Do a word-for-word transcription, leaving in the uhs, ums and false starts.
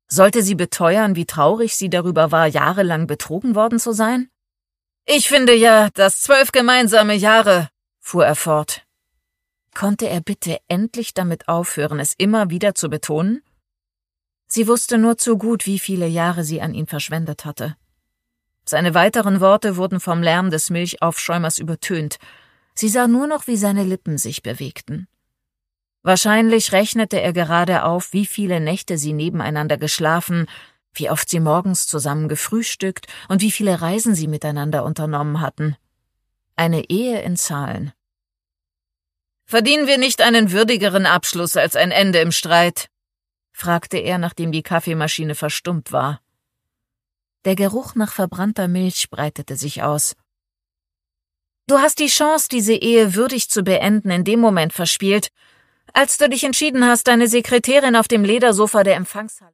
Sollte sie beteuern, wie traurig sie darüber war, jahrelang betrogen worden zu sein? »Ich finde ja, dass zwölf gemeinsame Jahre«, fuhr er fort. Konnte er bitte endlich damit aufhören, es immer wieder zu betonen? Sie wusste nur zu gut, wie viele Jahre sie an ihn verschwendet hatte. Seine weiteren Worte wurden vom Lärm des Milchaufschäumers übertönt. Sie sah nur noch, wie seine Lippen sich bewegten. Wahrscheinlich rechnete er gerade auf, wie viele Nächte sie nebeneinander geschlafen, wie oft sie morgens zusammen gefrühstückt und wie viele Reisen sie miteinander unternommen hatten. Eine Ehe in Zahlen. »Verdienen wir nicht einen würdigeren Abschluss als ein Ende im Streit?« fragte er, nachdem die Kaffeemaschine verstummt war. Der Geruch nach verbrannter Milch breitete sich aus. »Du hast die Chance, diese Ehe würdig zu beenden, in dem Moment verspielt, als du dich entschieden hast, deine Sekretärin auf dem Ledersofa der Empfangshalle